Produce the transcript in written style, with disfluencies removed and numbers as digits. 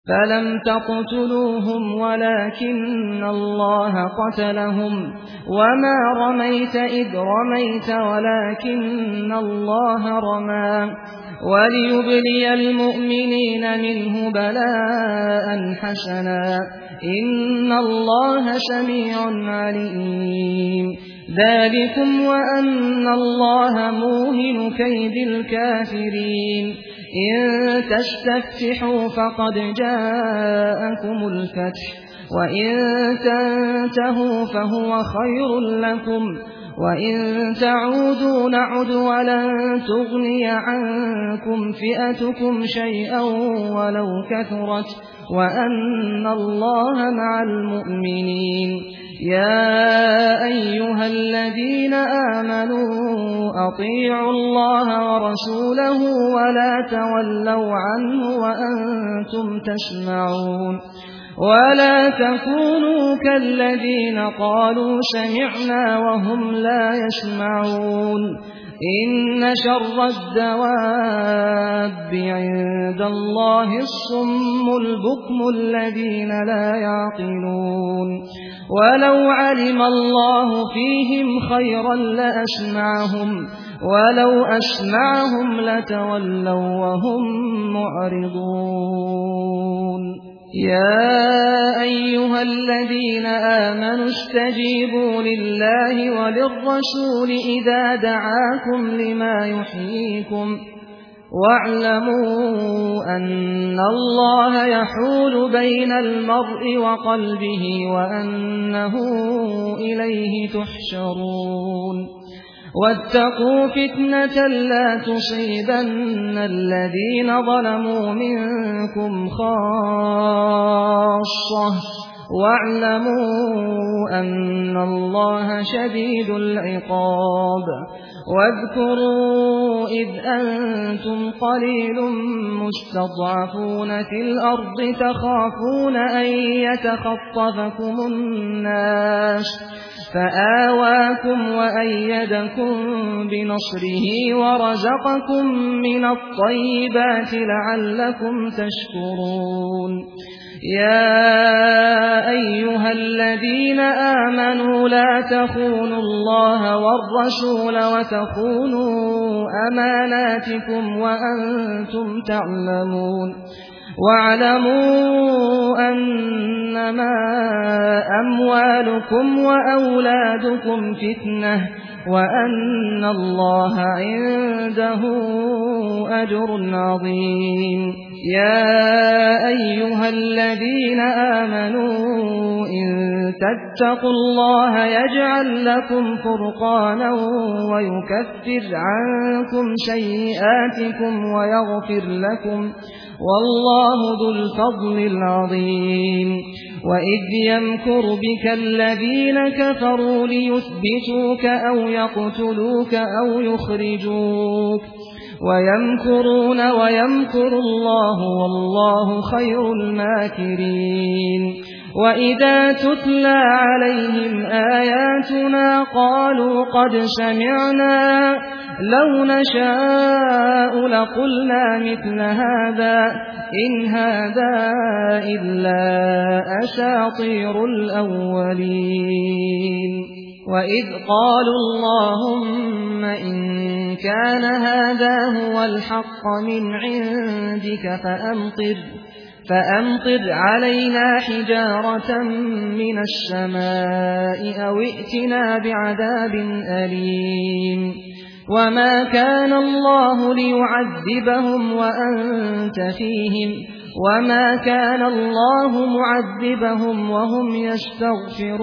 فلم تقتلوهم ولكن الله قتلهم وما رميت إذ رميت ولكن الله رمى وليبلي المؤمنين منه بلاء حسنا إن الله سميع عليم ذلكم وأن الله موهن كيد الكافرين إن تستفتحوا فقد جاءكم الفتح وإن تنتهوا فهو خير لكم وإن تعودوا نعد ولن تغني عنكم فئتكم شيئا ولو كثرت وأن الله مع المؤمنين يا أيها الذين آمنوا أطيعوا الله ورسوله ولا تولوا عنه وأنتم تسمعون ولا تكونوا كالذين قالوا سمعنا وهم لا يسمعون إن شر الدواب عند الله الصم البكم الذين لا يعقلون ولو علم الله فيهم خيرا لأسمعهم ولو أسمعهم لتولوا وهم معرضون يا أيها الذين آمنوا استجيبوا لله وللرسول إذا دعاكم لما يحييكم واعلموا أن الله يحول بين المرء وقلبه وأنه إليه تحشرون واتقوا فتنة لا تصيبن الذين ظلموا منكم خاصة واعلموا أن الله شديد العقاب واذكروا إذ أنتم قليل مستضعفون في الأرض تخافون أن يتخطفكم الناس فآواكم وأيدكم بنصره ورزقكم من الطيبات لعلكم تشكرون يا أيها الذين آمنوا لا تخونوا الله والرسول وتخونوا أماناتكم وأنتم تعلمون واعلموا أنما أموالكم وأولادكم فتنة وأن الله عنده أجر عظيم يا أيها الذين آمنوا إن تتقوا الله يجعل لكم فرقانا ويكفر عنكم سيئاتكم ويغفر لكم والله ذو الفضل العظيم وإذ يمكر بك الذين كفروا ليثبتوك أو يقتلوك أو يخرجوك ويمكرون ويمكر الله والله خير الماكرين وإذا تتلى عليهم آياتنا قالوا قد سمعنا لو نشاء لقلنا مثل هذا إن هذا إلا أساطير الأولين وإذ قالوا اللهم إن كان هذا هو الحق من عندك فأمطر علينا حجارة من السماء أو ائتنا بعذاب أليم وما كان الله ليعذبهم وأنت فيهم وما كان الله معذبهم وهم يستغفرون